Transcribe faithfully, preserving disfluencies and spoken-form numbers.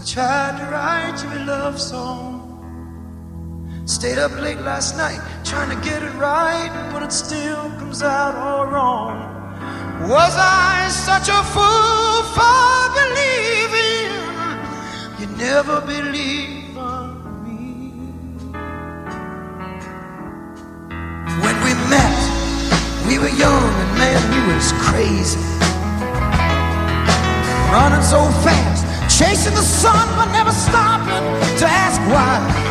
Tried to write you a love song. Stayed up late last night trying to get it right, but it still comes out all wrong. Was I such a fool for believing you never believe on me? When we met, we were young and man, we was crazy, running so fast, chasing the sun but never stopping to ask why.